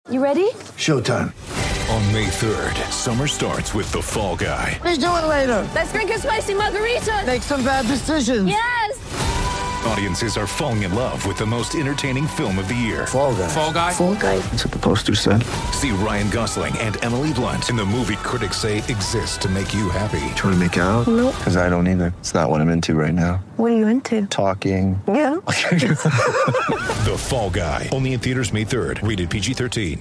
You ready? Showtime. On May 3rd, summer starts with The Fall Guy. Let's do it later. Let's drink a spicy margarita. Make some bad decisions. Yes! Audiences are falling in love with the most entertaining film of the year. Fall Guy. Fall Guy? Fall Guy. That's what the poster said. See Ryan Gosling and Emily Blunt in the movie critics say exists to make you happy. Trying to make it out? Nope. Because I don't either. It's not what I'm into right now. What are you into? Talking. Yeah. The Fall Guy. Only in theaters May 3rd. Rated PG-13.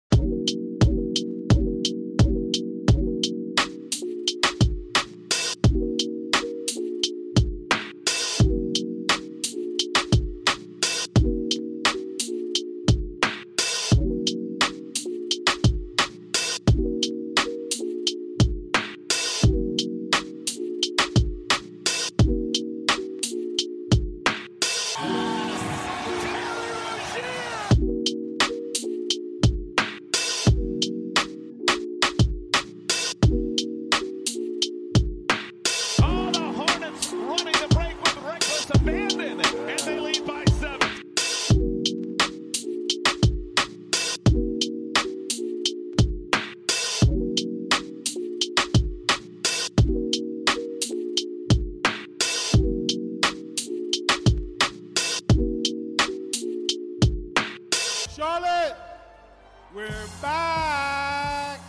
Charlotte, we're back.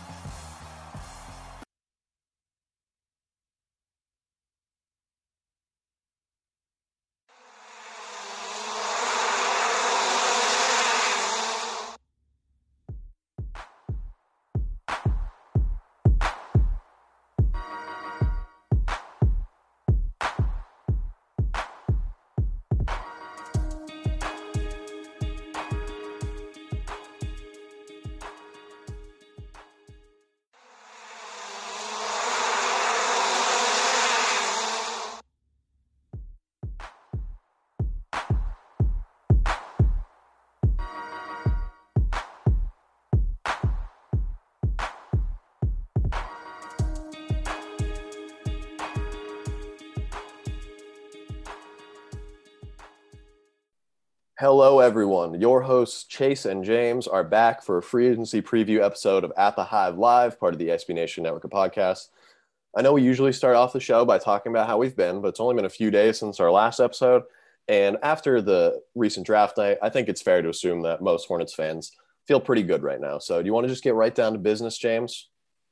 Hello, everyone. Your hosts, Chase and James, are back for a free agency preview episode of At the Hive Live, part of the SB Nation Network of podcasts. I know we usually start off the show by talking about how we've been, but it's only been a few days since our last episode. And after the recent draft night, I think it's fair to assume that most Hornets fans feel pretty good right now. So do you want to just get right down to business, James?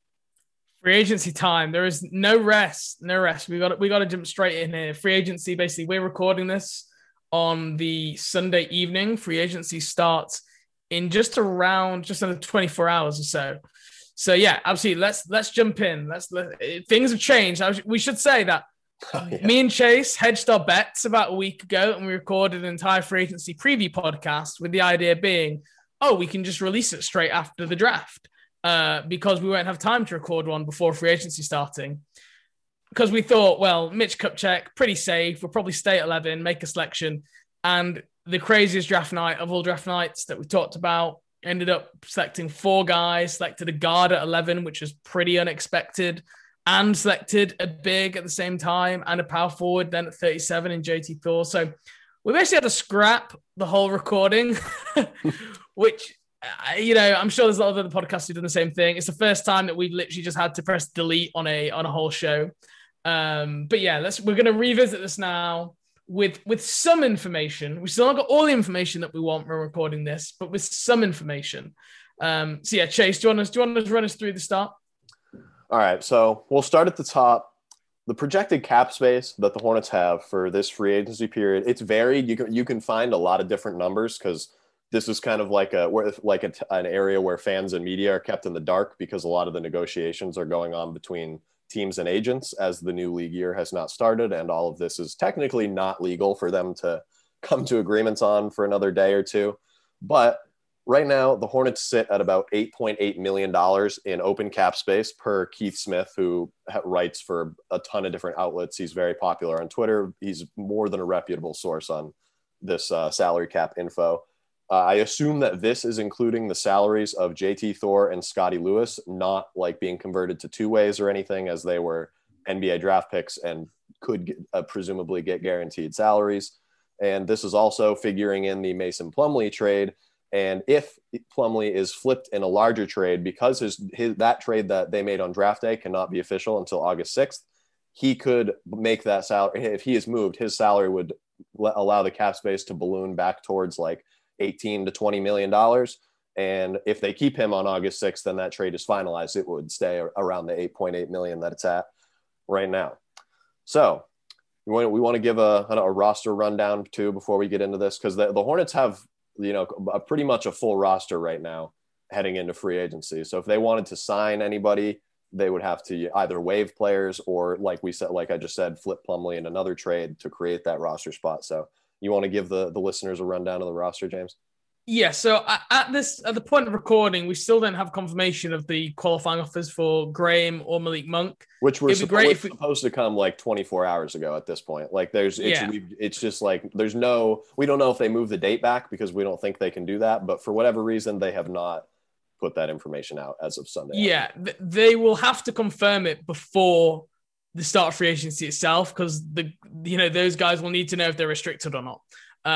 Free agency time. There is no rest. No rest. We got to jump straight in here. Free agency, basically, we're recording this on the Sunday evening. Free agency starts in just under 24 hours or so. So yeah, absolutely. Let's jump in. Things have changed. We should say that me and Chase hedged our bets about a week ago, and we recorded an entire free agency preview podcast with the idea being, we can just release it straight after the draft because we won't have time to record one before free agency starting. Because we thought, well, Mitch Kupchak, pretty safe. We'll probably stay at 11, make a selection. And the craziest draft night of all draft nights that we talked about, ended up selecting 4 guys, selected a guard at 11, which was pretty unexpected, and selected a big at the same time, and a power forward then at 37 in JT Thor. So we basically had to scrap the whole recording, which, I'm sure there's a lot of other podcasts who've done the same thing. It's the first time that we've literally just had to press delete on a whole show. But yeah, we're going to revisit this now with some information. We still not got all the information that we want when we're recording this, but with some information. So yeah, Chase, do you want to run us through the start? All right, so we'll start at the top. The projected cap space that the Hornets have for this free agency period, it's varied. You can find a lot of different numbers because this is kind of like an area where fans and media are kept in the dark because a lot of the negotiations are going on between teams and agents as the new league year has not started, and all of this is technically not legal for them to come to agreements on for another day or two. But right now, the Hornets sit at about $8.8 million in open cap space per Keith Smith, who writes for a ton of different outlets. He's very popular on Twitter. He's more than a reputable source on this salary cap info. I assume that this is including the salaries of JT Thor and Scotty Lewis, not like being converted to two ways or anything, as they were NBA draft picks and could presumably get guaranteed salaries. And this is also figuring in the Mason Plumlee trade And if Plumlee is flipped in a larger trade, because that trade that they made on draft day cannot be official until August 6th, he could make that salary. If he is moved, his salary would allow the cap space to balloon back towards like $18 to $20 million. And if they keep him on August 6th, then that trade is finalized. It would stay around the 8.8 million that it's at right now. So we want to give a roster rundown too before we get into this, because the Hornets have, pretty much a full roster right now heading into free agency. So if they wanted to sign anybody, they would have to either waive players or, like I just said, flip Plumlee in another trade to create that roster spot. So you want to give the listeners a rundown of the roster, James? Yeah, so at the point of recording, we still don't have confirmation of the qualifying offers for Graham or Malik Monk, which were supposed to come like 24 hours ago at this point. Like it's just like we don't know if they move the date back because we don't think they can do that, but for whatever reason, they have not put that information out as of Sunday. Yeah, they will have to confirm it before the start of free agency itself, because those guys will need to know if they're restricted or not.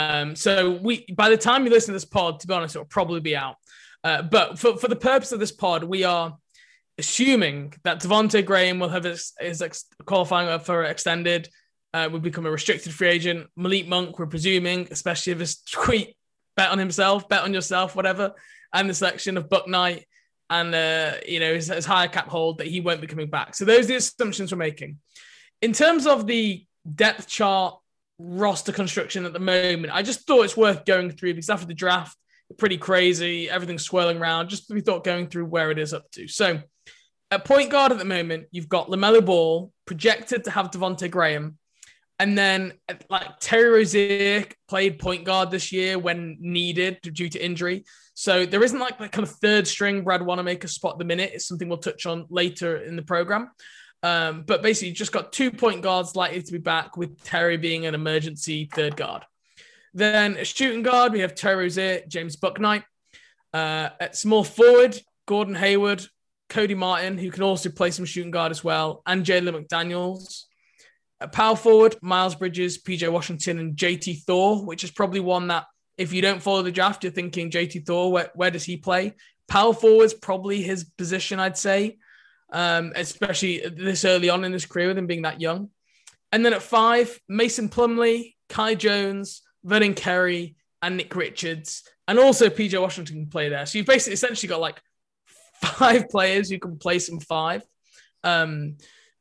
So by the time you listen to this pod, to be honest, it'll probably be out. But for the purpose of this pod, we are assuming that Devontae Graham will have his qualifying offer extended, will become a restricted free agent. Malik Monk, we're presuming, especially if his tweet, bet on yourself, whatever, and the selection of Buck Knight and his higher cap hold, that he won't be coming back. So those are the assumptions we're making. In terms of the depth chart roster construction at the moment, I just thought it's worth going through, because after the draft, pretty crazy, everything's swirling around. We thought going through where it is up to. So at point guard at the moment, you've got LaMelo Ball projected to have Devontae Graham. And then Terry Rozier played point guard this year when needed due to injury. So there isn't like that kind of third string Brad Wanamaker spot at the minute. It's something we'll touch on later in the program. But basically, you just got 2 point guards likely to be back, with Terry being an emergency third guard. Then a shooting guard, we have Terry Rozier, James Bucknight. At small forward, Gordon Hayward, Cody Martin, who can also play some shooting guard as well, and Jalen McDaniels. At power forward, Miles Bridges, PJ Washington, and JT Thor, which is probably one that, if you don't follow the draft, you're thinking JT Thor, where does he play? Power forward's probably his position, I'd say. Especially this early on in his career with him being that young. And then at 5, Mason Plumlee, Kai Jones, Vernon Carey, and Nick Richards. And also PJ Washington can play there. So you've basically essentially got like 5 players who can play some 5. And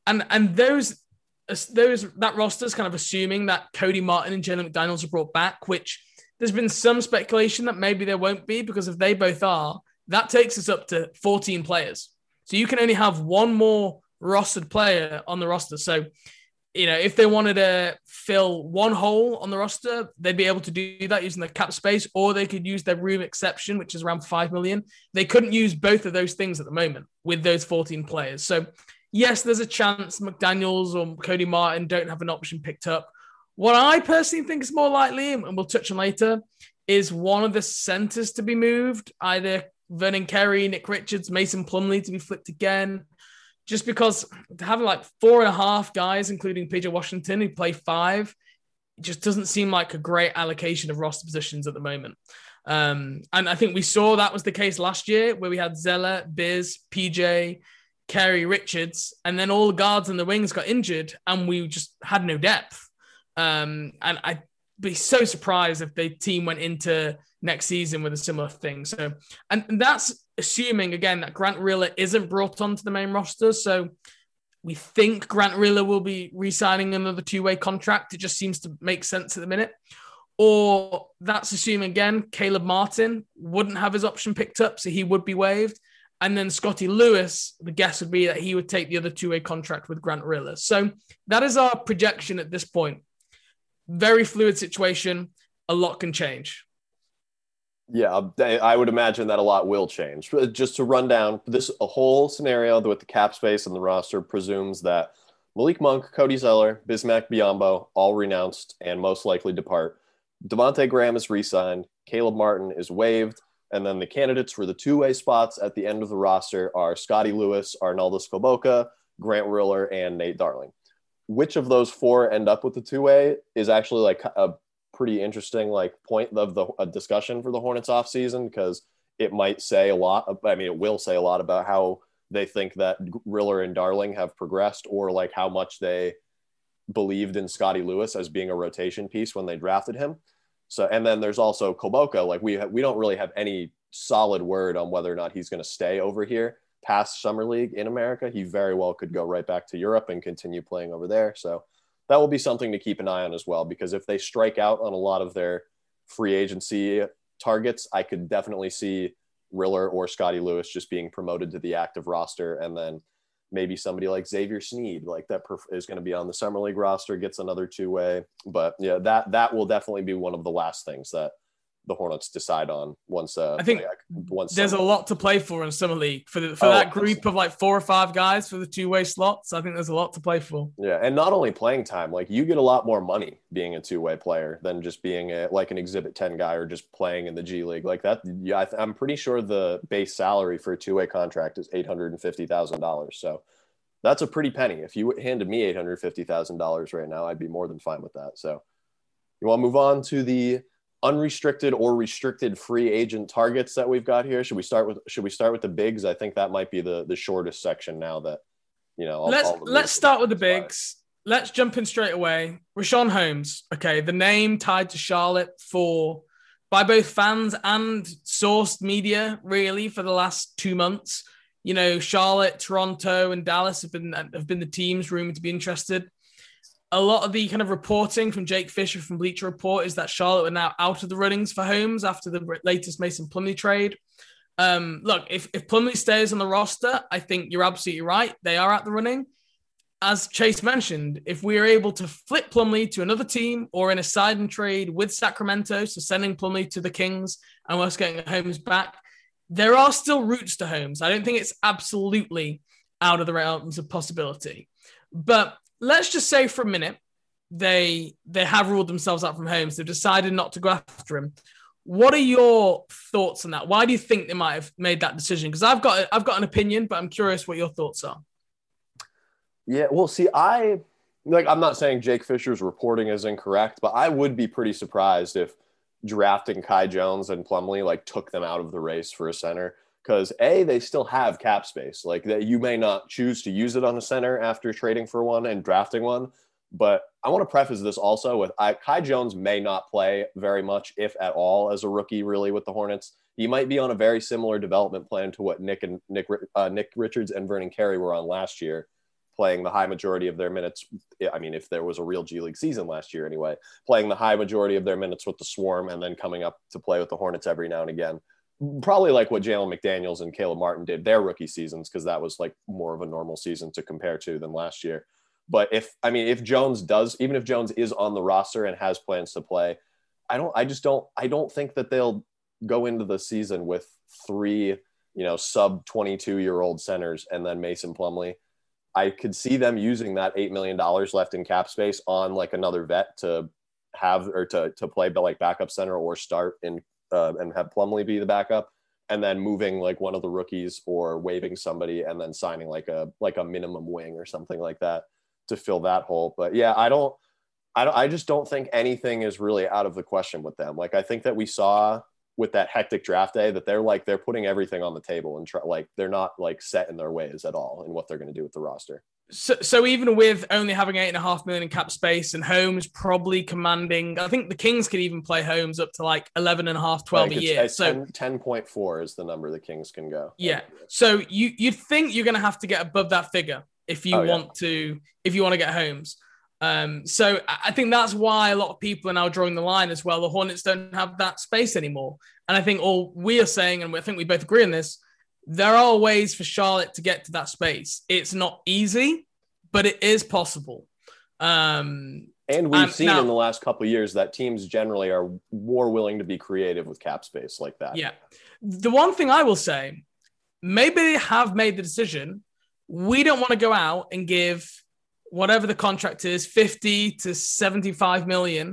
that roster is kind of assuming that Cody Martin and Jalen McDaniels are brought back, which there's been some speculation that maybe there won't be, because if they both are, that takes us up to 14 players. So you can only have one more rostered player on the roster. So, if they wanted to fill one hole on the roster, they'd be able to do that using the cap space, or they could use their room exception, which is around 5 million. They couldn't use both of those things at the moment with those 14 players. So yes, there's a chance McDaniels or Cody Martin don't have an option picked up. What I personally think is more likely, and we'll touch on later, is one of the centers to be moved, either Vernon Carey, Nick Richards, Mason Plumlee to be flipped again, just because having like 4.5 guys, including PJ Washington, who play 5, it just doesn't seem like a great allocation of roster positions at the moment. And I think we saw that was the case last year, where we had Zeller, Biz, PJ, Carey, Richards, and then all the guards and the wings got injured, and we just had no depth. And I'd be so surprised if the team went into next season with a similar thing. So, and that's assuming, again, that Grant Riller isn't brought onto the main roster. So we think Grant Riller will be re-signing another 2-way contract. It just seems to make sense at the minute. Or that's assuming, again, Caleb Martin wouldn't have his option picked up, so he would be waived. And then Scotty Lewis, the guess would be that he would take the other 2-way contract with Grant Riller. So that is our projection at this point. Very fluid situation. A lot can change. Yeah, I would imagine that a lot will change. Just to run down, a whole scenario with the cap space and the roster presumes that Malik Monk, Cody Zeller, Bismack Biyombo all renounced and most likely depart. Devontae Graham is re-signed. Caleb Martin is waived. And then the candidates for the 2-way spots at the end of the roster are Scotty Lewis, Arnaldo Skoboka, Grant Riller, and Nate Darling. Which of those 4 end up with the 2-way is actually like a pretty interesting like point of the discussion for the Hornets offseason, because it might say a lot. I mean, it will say a lot about how they think that Riller and Darling have progressed, or like how much they believed in Scotty Lewis as being a rotation piece when they drafted him. So, and then there's also Kulboka. Like we don't really have any solid word on whether or not he's going to stay over here past Summer League in America. He very well could go right back to Europe and continue playing over there. So that will be something to keep an eye on as well, because if they strike out on a lot of their free agency targets, I could definitely see Riller or Scotty Lewis just being promoted to the active roster, and then maybe somebody like Xavier Sneed, like that is going to be on the Summer League roster, gets another two-way. But yeah, that will definitely be one of the last things that the Hornets decide on once. I think there's a lot to play for in Summer League for that group of like 4 or 5 guys for the two-way slots. I think there's a lot to play for. Yeah, and not only playing time, like you get a lot more money being a two-way player than just being like an Exhibit 10 guy or just playing in the G League like that. Yeah, I'm pretty sure the base salary for a two-way contract is $850,000. So that's a pretty penny. If you handed me $850,000 right now, I'd be more than fine with that. So you want to move on to the unrestricted or restricted free agent targets that we've got here? Should we start with the bigs? I think that might be the shortest section now that, you know, let's start with the bigs. Let's jump in straight away. Richaun Holmes. Okay. The name tied to Charlotte by both fans and sourced media really for the last 2 months. You know, Charlotte, Toronto, and Dallas have been the teams rumored to be interested. A lot of the kind of reporting from Jake Fisher from Bleacher Report is that Charlotte are now out of the runnings for Holmes after the latest Mason Plumlee trade. Look, if Plumlee stays on the roster, I think you're absolutely right. They are at the running. As Chase mentioned, if we are able to flip Plumlee to another team or in a side and trade with Sacramento, so sending Plumlee to the Kings and us getting Holmes back, there are still roots to Holmes. I don't think it's absolutely out of the realms of possibility. But let's just say for a minute, they have ruled themselves out from Holmes. They've decided not to go after him. What are your thoughts on that? Why do you think they might have made that decision? Because I've got an opinion, but I'm curious what your thoughts are. Yeah, well, see, I'm not saying Jake Fisher's reporting is incorrect, but I would be pretty surprised if drafting Kai Jones and Plumlee like took them out of the race for a center. Because they still have cap space. Like that, you may not choose to use it on a center after trading for one and drafting one. But I want to preface this also with Kai Jones may not play very much, if at all, as a rookie, really, with the Hornets. He might be on a very similar development plan to what Nick Richards and Vernon Carey were on last year, playing the high majority of their minutes. I mean, if there was a real G League season last year anyway, playing the high majority of their minutes with the Swarm and then coming up to play with the Hornets every now and again. Probably like what Jalen McDaniels and Caleb Martin did their rookie seasons, because that was like more of a normal season to compare to than last year. But if Jones even if Jones is on the roster and has plans to play, I don't think that they'll go into the season with 3, sub 22-year-old centers and then Mason Plumlee. I could see them using that $8 million left in cap space on like another vet to have or to play like backup center or start in and have Plumlee be the backup, and then moving like one of the rookies or waiving somebody and then signing like a minimum wing or something like that to fill that hole. But yeah, I just don't think anything is really out of the question with them. Like I think that we saw with that hectic draft day that they're putting everything on the table and they're not like set in their ways at all in what they're going to do with the roster. So even with only having $8.5 million in cap space and Holmes probably commanding, I think the Kings could even play Holmes up to like 11.5, 12 a year. So 10.4 is the number the Kings can go. Yeah. So you'd think you're going to have to get above that figure if you want to get Holmes. So I think that's why a lot of people are now drawing the line as well. The Hornets don't have that space anymore. And I think all we are saying, and I think we both agree on this, there are ways for Charlotte to get to that space. It's not easy, but it is possible. And we've seen in the last couple of years that teams generally are more willing to be creative with cap space like that. Yeah. The one thing I will say, maybe they have made the decision. We don't want to go out and give whatever the contract is, 50 to 75 million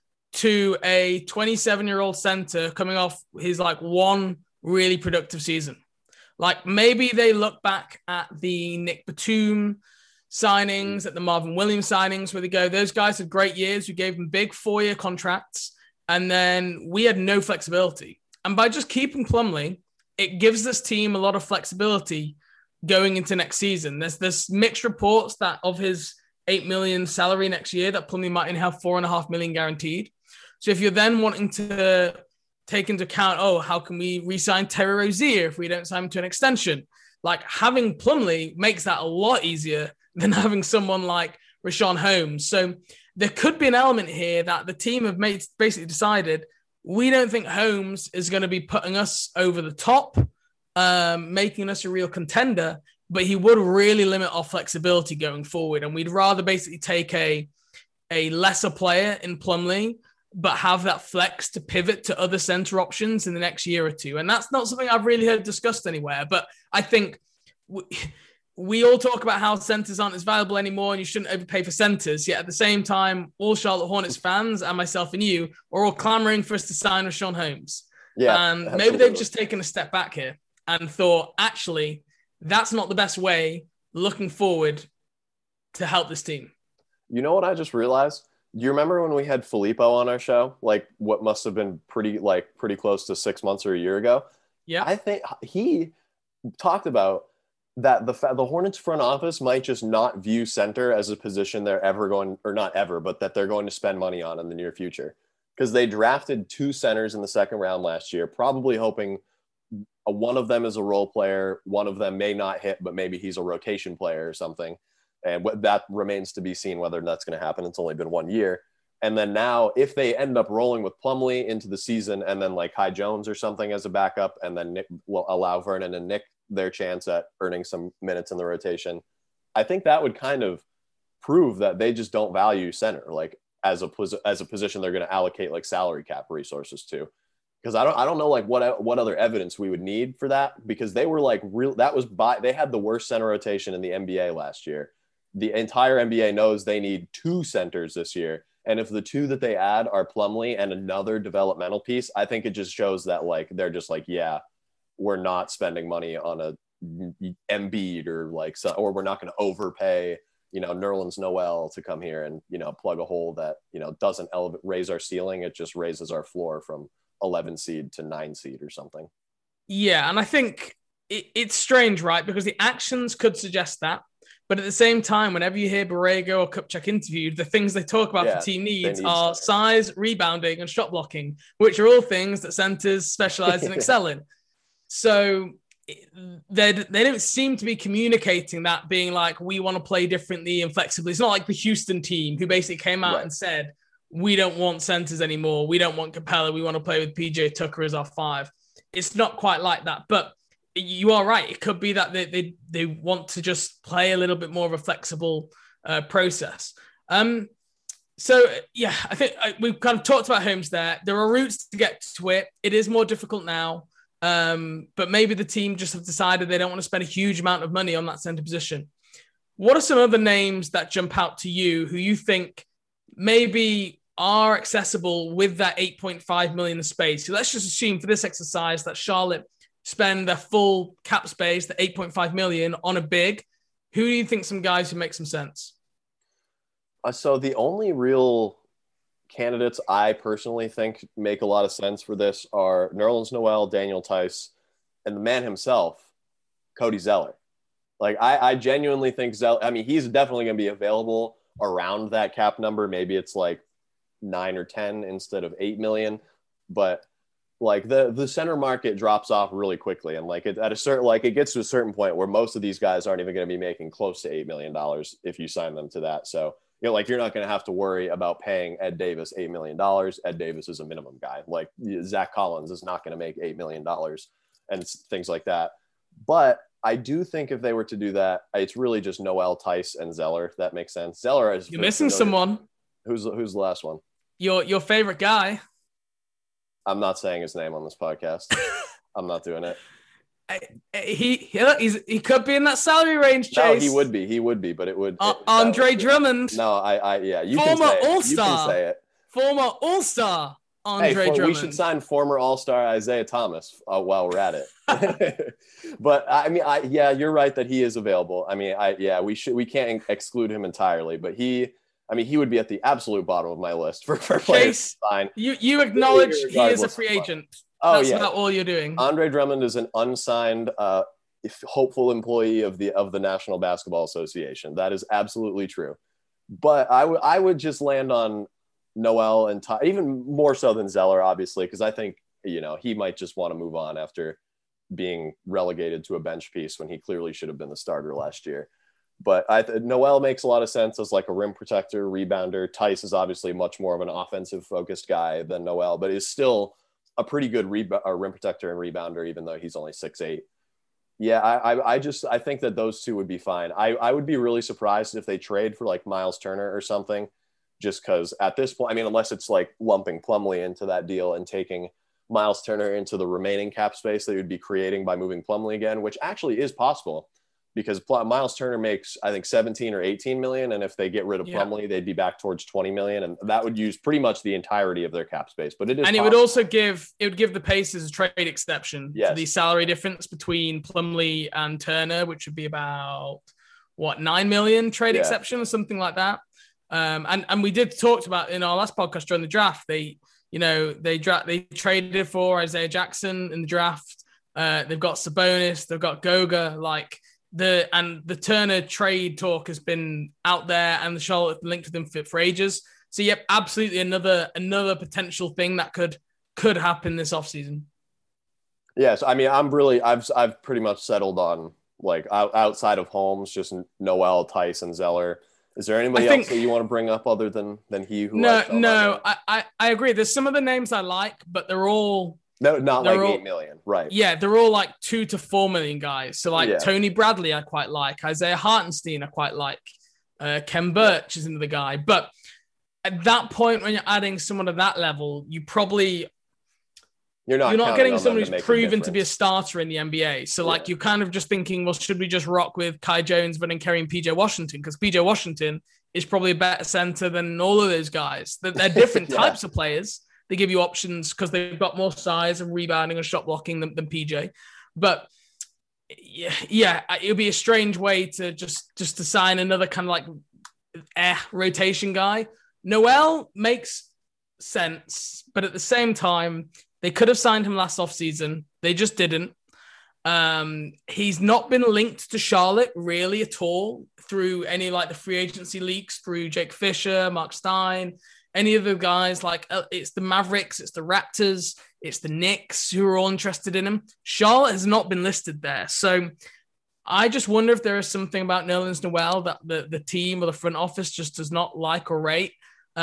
to a 27-year-old center coming off his like one really productive season. Like maybe they look back at the Nick Batum signings, at the Marvin Williams signings, where they go, those guys had great years. We gave them big 4-year contracts, and then we had no flexibility. And by just keeping Plumlee, it gives this team a lot of flexibility going into next season. There's mixed reports that of his $8 million salary next year, that Plumlee might have $4.5 million guaranteed. So if you're then wanting to take into account, how can we re-sign Terry Rozier if we don't sign him to an extension? Like, having Plumlee makes that a lot easier than having someone like Richaun Holmes. So there could be an element here that the team have basically decided, we don't think Holmes is going to be putting us over the top, making us a real contender, but he would really limit our flexibility going forward. And we'd rather basically take a lesser player in Plumlee, but have that flex to pivot to other center options in the next year or two. And that's not something I've really heard discussed anywhere, but I think we all talk about how centers aren't as valuable anymore and you shouldn't overpay for centers. Yet at the same time, all Charlotte Hornets fans and myself and you are all clamoring for us to sign Richaun Holmes. Yeah, and absolutely. Maybe they've just taken a step back here and thought, actually, that's not the best way looking forward to help this team. You know what I just realized? Do you remember when we had Filippo on our show? Like, what must have been pretty close to 6 months or a year ago? Yeah. I think he talked about that the Hornets front office might just not view center as a position they're ever going, or not ever, but that they're going to spend money on in the near future. Because they drafted 2 centers in the second round last year, probably hoping one of them is a role player, one of them may not hit, but maybe he's a rotation player or something. And that remains to be seen whether that's going to happen. It's only been 1 year. And then now if they end up rolling with Plumlee into the season and then like Kai Jones or something as a backup, and then Nick will allow Vernon and Nick their chance at earning some minutes in the rotation, I think that would kind of prove that they just don't value center, like as a position they're going to allocate like salary cap resources to. Because I don't know like what other evidence we would need for that, because they were like they had the worst center rotation in the NBA last year. The entire NBA knows they need 2 centers this year. And if the 2 that they add are Plumlee and another developmental piece, I think it just shows that like, they're just like, yeah, we're not spending money on a Embiid or we're not going to overpay, Nerlens Noel to come here and, plug a hole that, doesn't raise our ceiling. It just raises our floor from 11 seed to 9 seed or something. Yeah. And I think it's strange, right? Because the actions could suggest that. But at the same time, whenever you hear Borrego or Kupchak interviewed, the things they talk about for team needs are size, rebounding, and shot blocking, which are all things that centers specialize in excel in. So they don't seem to be communicating that, being like, we want to play differently and flexibly. It's not like the Houston team who basically came out and said, we don't want centers anymore. We don't want Capella. We want to play with PJ Tucker as our 5. It's not quite like that. But you are right. It could be that they want to just play a little bit more of a flexible process. So, yeah, I think we've kind of talked about Holmes there. There are routes to get to it. It is more difficult now. But maybe the team just have decided they don't want to spend a huge amount of money on that center position. What are some other names that jump out to you who you think maybe are accessible with that $8.5 million in space? So let's just assume for this exercise that Charlotte spend their full cap space, the $8.5 million, on a big. Who do you think some guys who make some sense? So the only real candidates I personally think make a lot of sense for this are Nerlens Noel, Daniel Tice, and the man himself, Cody Zeller. Like, I genuinely think Zeller, I mean, he's definitely going to be available around that cap number. Maybe it's like 9 or 10 instead of 8 million, but like the center market drops off really quickly. And like it gets to a certain point where most of these guys aren't even going to be making close to $8 million if you sign them to that. So, like you're not going to have to worry about paying Ed Davis $8 million. Ed Davis is a minimum guy. Like Zach Collins is not going to make $8 million and things like that. But I do think if they were to do that, it's really just Noel, Tice, and Zeller. If that makes sense. Zeller is. You're missing someone. Who's the last one? Your favorite guy. I'm not saying his name on this podcast. I'm not doing it. He could be in that salary range, Chase. No, he would be, but it would. Andre Drummond. No, yeah. You former can say it. All-Star. You can say it. Former All-Star. Andre Drummond. We should sign former All-Star Isaiah Thomas while we're at it. But I mean, you're right that he is available. I mean, we can't exclude him entirely, but he would be at the absolute bottom of my list for players to sign. You acknowledge he is a free agent. That's not all you're doing. Andre Drummond is an unsigned, hopeful employee of the National Basketball Association. That is absolutely true. But I would just land on Noel and Ty, even more so than Zeller, obviously, because I think, he might just want to move on after being relegated to a bench piece when he clearly should have been the starter last year. But Noel makes a lot of sense as like a rim protector, rebounder. Tice is obviously much more of an offensive focused guy than Noel, but is still a pretty good rim protector and rebounder, even though he's only 6'8". Yeah, I think that those two would be fine. I would be really surprised if they trade for like Miles Turner or something, just because at this point, I mean, unless it's like lumping Plumlee into that deal and taking Miles Turner into the remaining cap space that you'd be creating by moving Plumlee again, which actually is possible because Miles Turner makes, I think, 17 or 18 million. And if they get rid of Plumlee, they'd be back towards 20 million. And that would use pretty much the entirety of their cap space. But it is, and it would also give the Pacers a trade exception to the salary difference between Plumlee and Turner, which would be about 9 million trade exception or something like that. And we did talk about in our last podcast during the draft, they traded for Isaiah Jackson in the draft. They've got Sabonis, they've got Goga, the Turner trade talk has been out there and the Charlotte linked to them for ages. So yep, absolutely another potential thing that could happen this offseason. Yes, I mean, I've pretty much settled on like outside of Holmes, just Noel, Tice, and Zeller. Is there anybody else that you want to bring up other than he? I agree. There's some of the names I like, but they're all not like 8 million, right? Yeah, they're all like 2 to 4 million guys. So Tony Bradley, I quite like. Isaiah Hartenstein, I quite like. Ken Birch is another guy, but at that point when you're adding someone at that level, you're not getting someone who's proven to be a starter in the NBA. So you're kind of just thinking, well, should we just rock with Kai Jones, Vernon Carey, and PJ Washington? Because PJ Washington is probably a better center than all of those guys. They're different types of players. They give you options because they've got more size and rebounding and shot blocking than PJ. But yeah, it would be a strange way to just to sign another kind of like rotation guy. Noel makes sense, but at the same time, they could have signed him last offseason. They just didn't. He's not been linked to Charlotte really at all through any like the free agency leaks through Jake Fisher, Mark Stein, any of the guys. It's the Mavericks, it's the Raptors, it's the Knicks who are all interested in him. Charlotte has not been listed there. So I just wonder if there is something about Nerlens Noel that the team or the front office just does not like or rate.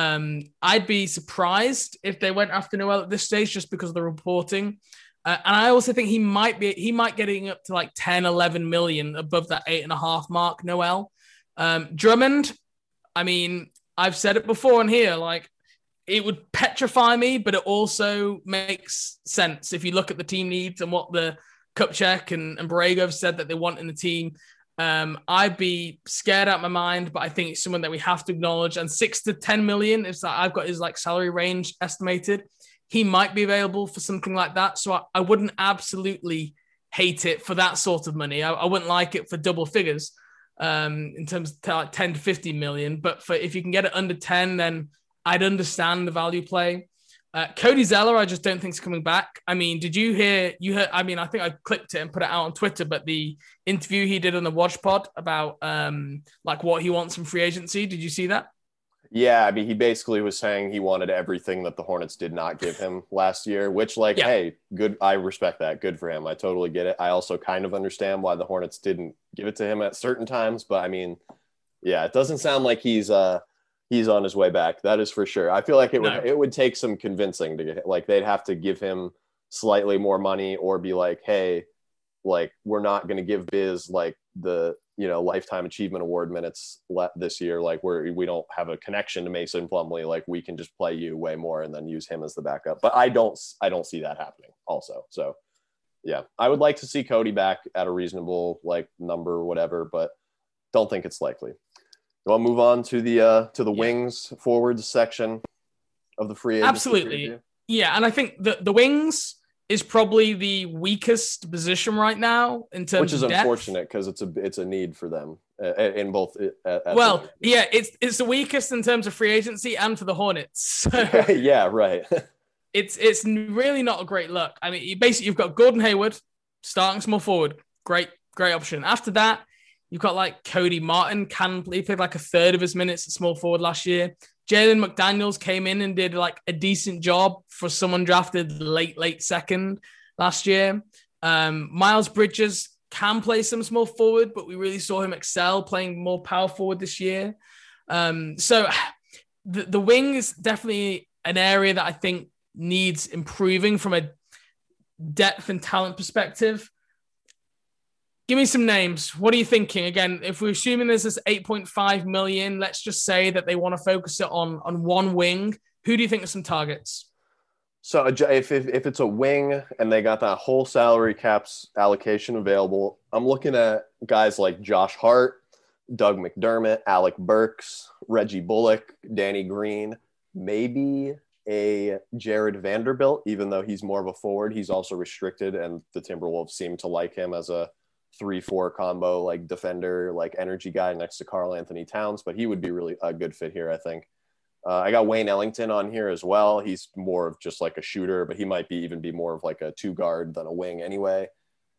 I'd be surprised if they went after Noel at this stage just because of the reporting. And I also think he might getting up to like 10, 11 million above that 8.5 mark, Noel. Drummond, I mean, I've said it before in here, like it would petrify me, but it also makes sense if you look at the team needs and what the Kupchak and Borrego have said that they want in the team. I'd be scared out of my mind, but I think it's someone that we have to acknowledge. And 6 to 10 million, if I've got his like salary range estimated, he might be available for something like that. So I wouldn't absolutely hate it for that sort of money. I wouldn't like it for double figures in terms of like 10 to 50 million. But if you can get it under 10, then I'd understand the value play. Cody Zeller, I just don't think is coming back. I mean, did you heard, I mean, I think I clipped it and put it out on Twitter, but the interview he did on the Watch Pod about like what he wants from free agency. Did you see that? Yeah. I mean, he basically was saying he wanted everything that the Hornets did not give him last year, which hey, good. I respect that. Good for him. I totally get it. I also kind of understand why the Hornets didn't give it to him at certain times, but I mean, yeah, it doesn't sound like he's on his way back. That is for sure. I feel like it would take some convincing to get, like, they'd have to give him slightly more money or be like, hey, like, we're not going to give Biz like the, lifetime achievement award minutes this year. Like we don't have a connection to Mason Plumlee. Like we can just play you way more and then use him as the backup. But I don't see that happening also. So yeah, I would like to see Cody back at a reasonable like number or whatever, but don't think it's likely. You want to move on to the wings forwards section of the free agency? Absolutely. Yeah, and I think the wings is probably the weakest position right now in terms which is of depth. Unfortunate because it's a need for them in both. It's the weakest in terms of free agency and for the Hornets. So yeah, right. it's really not a great look. I mean, you've got Gordon Hayward starting small forward, great option. After that, you've got like Cody Martin. He played like a third of his minutes at small forward last year. Jalen McDaniels came in and did like a decent job for someone drafted late second last year. Miles Bridges can play some small forward, but we really saw him excel playing more power forward this year. So the wing is definitely an area that I think needs improving from a depth and talent perspective. Give me some names. What are you thinking? Again, if we're assuming there's this 8.5 million, let's just say that they want to focus it on one wing. Who do you think are some targets? So if it's a wing and they got that whole salary caps allocation available, I'm looking at guys like Josh Hart, Doug McDermott, Alec Burks, Reggie Bullock, Danny Green, maybe a Jared Vanderbilt, even though he's more of a forward. He's also restricted, and the Timberwolves seem to like him as a 3-4 combo, like defender, like energy guy next to Karl Anthony Towns, but he would be really a good fit here, I think. I got Wayne Ellington on here as well. He's more of just like a shooter, but he might even be more of like a 2-guard than a wing anyway.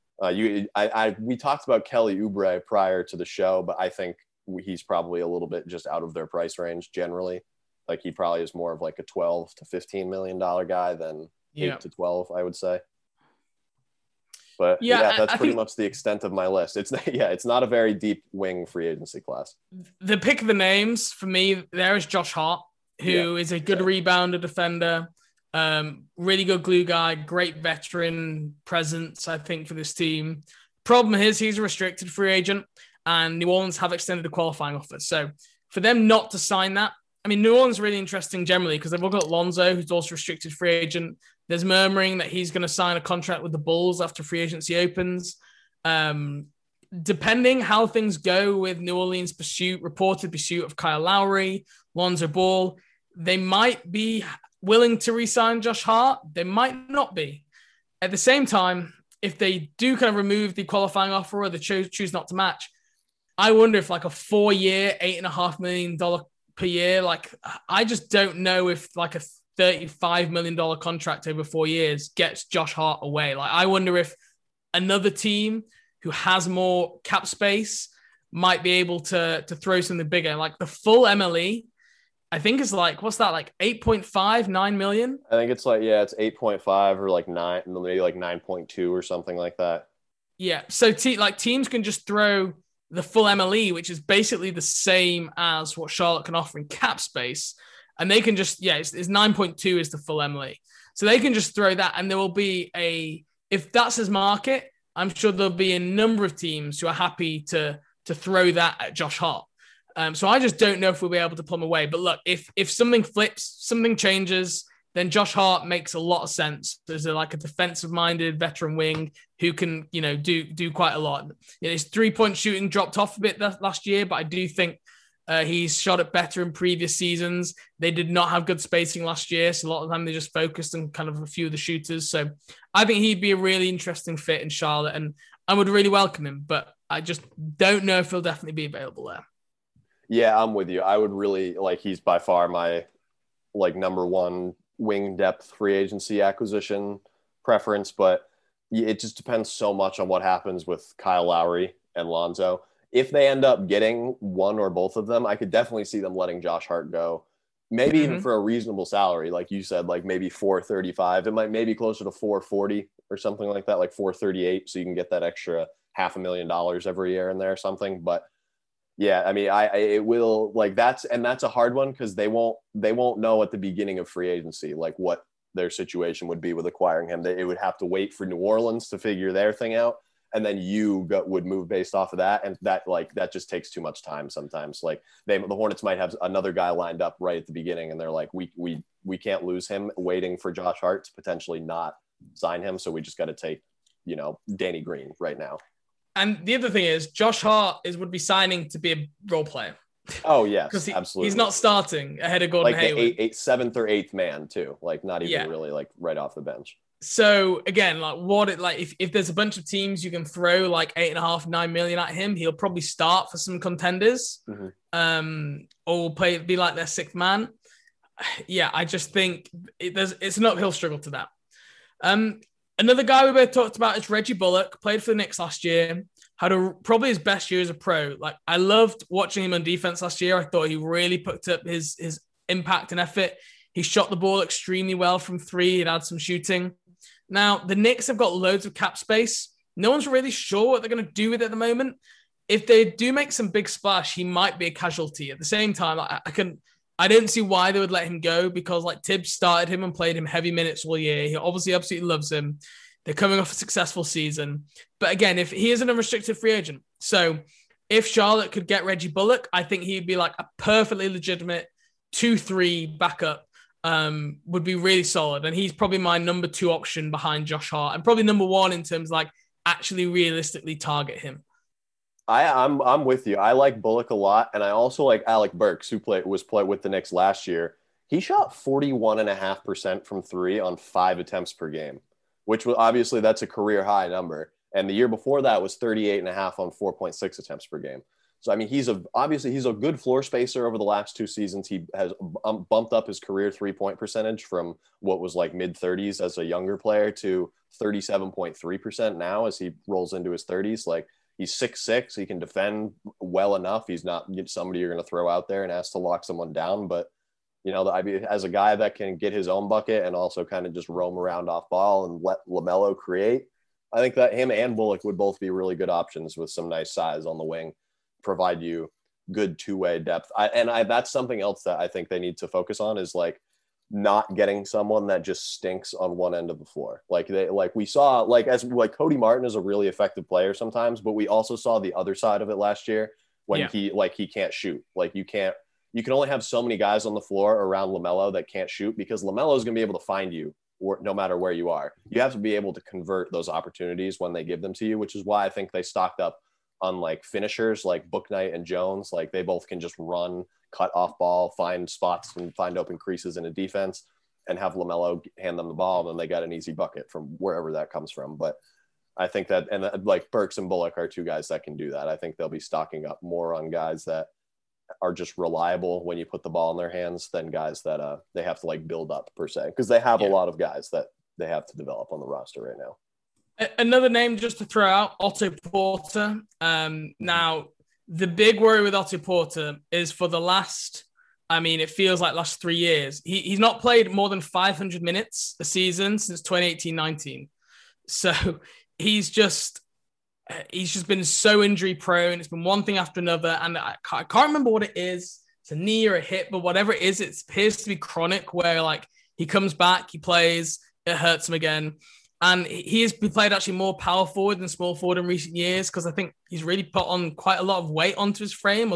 We talked about Kelly Oubre prior to the show, but I think he's probably a little bit just out of their price range generally. Like he probably is more of like a $12 to $15 million guy than 8 to 12, I would say. But that's pretty much the extent of my list. It's not a very deep wing free agency class. The pick of the names for me, there is Josh Hart, who is a good rebounder, defender, really good glue guy, great veteran presence, I think, for this team. Problem is he's a restricted free agent, and New Orleans have extended a qualifying offer. So for them not to sign that, I mean, New Orleans is really interesting generally because they've all got Lonzo, who's also restricted free agent. There's murmuring that he's going to sign a contract with the Bulls after free agency opens. Depending how things go with New Orleans' reported pursuit of Kyle Lowry, Lonzo Ball, they might be willing to re-sign Josh Hart. They might not be. At the same time, if they do kind of remove the qualifying offer or they choose not to match, I wonder if like a 4-year, $8.5 million per year, like I just don't know if like a $35 million contract over 4 years gets Josh Hart away. Like I wonder if another team who has more cap space might be able to throw something bigger. Like the full MLE, I think is like, what's that, like 8.5, 9 million? I think it's like, it's 8.5 or like 9, maybe like 9.2 or something like that. Yeah. So teams can just throw the full MLE, which is basically the same as what Charlotte can offer in cap space. And they can just, it's 9.2 is the full MLE. So they can just throw that, and there will be if that's his market, I'm sure there'll be a number of teams who are happy to throw that at Josh Hart. So I just don't know if we'll be able to pull him away. But look, if something flips, something changes, then Josh Hart makes a lot of sense. There's like a defensive-minded veteran wing who can, do quite a lot. His 3-point shooting dropped off a bit last year, but I do think he's shot it better in previous seasons. They did not have good spacing last year, so a lot of the time they just focused on kind of a few of the shooters. So I think he'd be a really interesting fit in Charlotte, and I would really welcome him, but I just don't know if he'll definitely be available there. Yeah, I'm with you. I would really he's by far my number one wing depth free agency acquisition preference, but it just depends so much on what happens with Kyle Lowry and Lonzo. If they end up getting one or both of them, I could definitely see them letting Josh Hart go, maybe even for a reasonable salary. Like you said, like maybe $435. It might maybe closer to $440 or something like that, like $438. So you can get that extra $500,000 every year in there or something. But yeah, I mean, it will that's a hard one because they won't know at the beginning of free agency, like what their situation would be with acquiring him. It would have to wait for New Orleans to figure their thing out. And then would move based off of that. And that just takes too much time sometimes. Like the Hornets might have another guy lined up right at the beginning. And they're like, we can't lose him waiting for Josh Hart to potentially not sign him. So we just got to take, Danny Green right now. And the other thing is Josh Hart would be signing to be a role player. Oh yes, because absolutely. he's not starting ahead of Gordon like Hayward. the seventh or eighth man too. Like not even Yeah. really like right off the bench. So again, if there's a bunch of teams you can throw like 8.5, 9 million at him, he'll probably start for some contenders, or be like their sixth man. Yeah, I just think it's an uphill struggle to that. Another guy we both talked about is Reggie Bullock. Played for the Knicks last year. Had probably his best year as a pro. Like I loved watching him on defense last year. I thought he really picked up his impact and effort. He shot the ball extremely well from three. He'd had some shooting. Now, the Knicks have got loads of cap space. No one's really sure what they're going to do with it at the moment. If they do make some big splash, he might be a casualty. At the same time, I don't see why they would let him go because like Tibbs started him and played him heavy minutes all year. He obviously absolutely loves him. They're coming off a successful season. But again, if he is an unrestricted free agent, so if Charlotte could get Reggie Bullock, I think he'd be like a perfectly legitimate 2-3 backup. Would be really solid. And he's probably my number 2 option behind Josh Hart and probably number 1 in terms of like actually realistically target him. I'm with you. I like Bullock a lot. And I also like Alec Burks, who was played with the Knicks last year. He shot 41.5% from three on 5 attempts per game, which was obviously that's a career high number. And the year before that was 38.5 on 4.6 attempts per game. So, I mean, he's a good floor spacer over the last 2 seasons. He has bumped up his career 3-point percentage from what was like mid-30s as a younger player to 37.3% now as he rolls into his 30s. Like, he's 6'6". He can defend well enough. He's not somebody you're going to throw out there and ask to lock someone down. But, you know, as a guy that can get his own bucket and also kind of just roam around off ball and let LaMelo create, I think that him and Bullock would both be really good options with some nice size on the wing. Provide you good two-way depth. That's something else that I think they need to focus on is like not getting someone that just stinks on one end of the floor. We saw Cody Martin is a really effective player sometimes, but we also saw the other side of it last year when he can't shoot. Like you can only have so many guys on the floor around LaMelo that can't shoot because LaMelo is going to be able to find you no matter where you are. You have to be able to convert those opportunities when they give them to you, which is why I think they stocked up on like finishers like Bouknight and Jones. Like they both can just run, cut off ball, find spots and find open creases in a defense and have LaMelo hand them the ball. And then they got an easy bucket from wherever that comes from. But I think that, and like Burks and Bullock are 2 guys that can do that. I think they'll be stocking up more on guys that are just reliable when you put the ball in their hands than guys that they have to like build up per se. Cause they have a lot of guys that they have to develop on the roster right now. Another name just to throw out, Otto Porter. Now, the big worry with Otto Porter is for the last, it feels like last 3 years. He's not played more than 500 minutes a season since 2018-19. So he's just been so injury prone. It's been one thing after another. And I can't remember what it is. It's a knee or a hip, but whatever it is, it appears to be chronic where like he comes back, he plays, it hurts him again. And he's played actually more power forward than small forward in recent years because I think he's really put on quite a lot of weight onto his frame.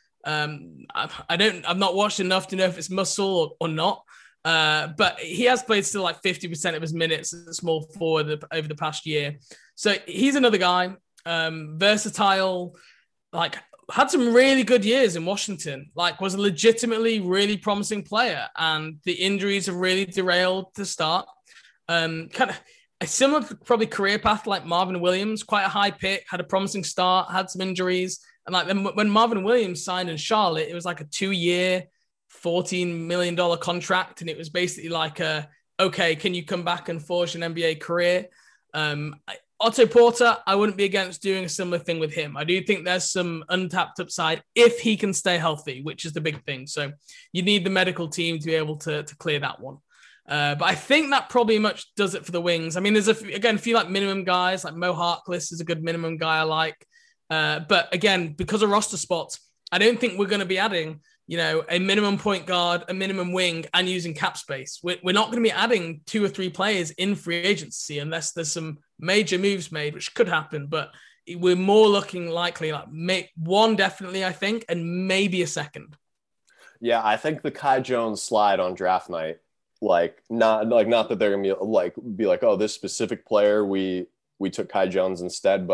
I've not watched enough to know if it's muscle or not. But he has played still like 50% of his minutes as a small forward over the past year. So he's another guy, versatile, like had some really good years in Washington, like was a legitimately really promising player. And the injuries have really derailed the start. Kind of a similar probably career path like Marvin Williams, quite a high pick, had a promising start, had some injuries. And like when Marvin Williams signed in Charlotte, it was like a 2-year, $14 million contract. And it was basically like, okay, can you come back and forge an NBA career? Otto Porter, I wouldn't be against doing a similar thing with him. I do think there's some untapped upside if he can stay healthy, which is the big thing. So you need the medical team to be able to clear that one. But I think that probably much does it for the wings. I mean, there's a few like minimum guys, like Mo Harkless is a good minimum guy I like. But again, because of roster spots, I don't think we're going to be adding, a minimum point guard, a minimum wing, and using cap space. We're not going to be adding 2 or 3 players in free agency unless there's some major moves made, which could happen. But we're more looking likely like one definitely, I think, and maybe a second. Yeah, I think the Kai Jones slide on draft night. Not that they're gonna be like, oh, this specific player we took Kai Jones instead, but